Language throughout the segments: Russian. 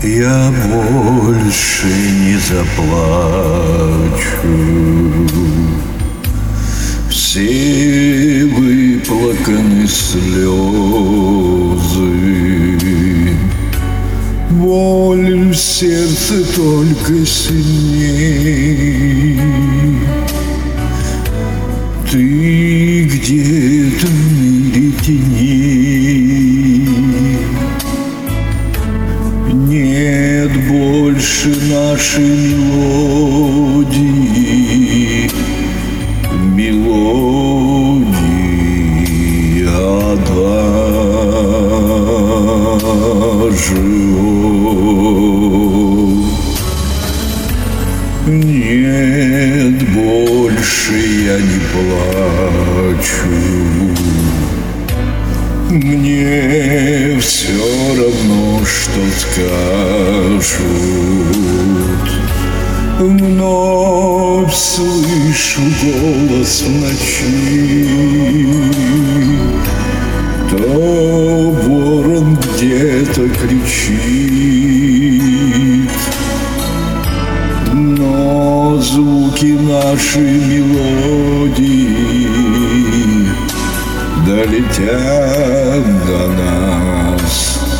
Я больше не заплачу. Все выплаканы слезы, боль в сердце только сильней. Ты где-то в мире теней. Нет больше нашей мелодии, мелодии адажио. Нет, больше я не плачу. Мне все равно, что скажут. Вновь слышу голос в ночи. То ворон где-то кричит, но звуки нашей мелодии долетят до нас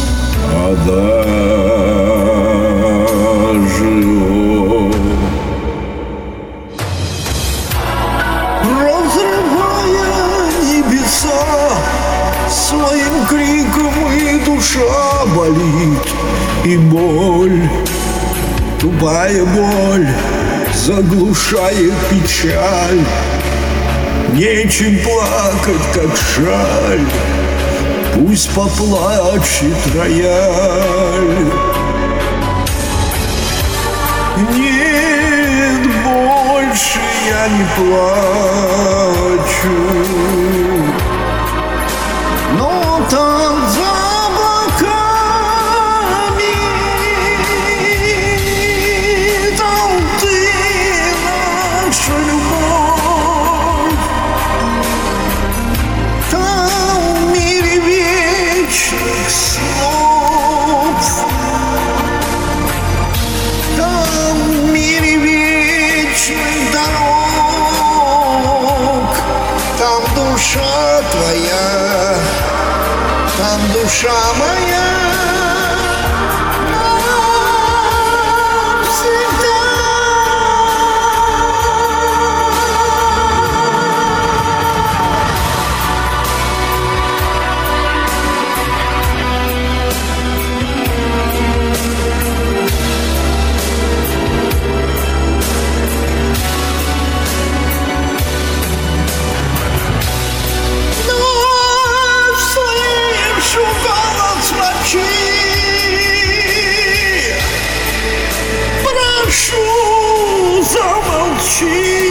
адажио. Разрывая небеса своим криком, и душа болит, и боль, тупая боль, заглушает печаль. Нечем плакать, как жаль, пусть поплачет рояль. Нет, больше я не плачу, но там за облаками там ты, наша любовь. Там в мире вечных снов, там в мире вечных дорог, там душа твоя, там душа моя. Прошу, замолчи.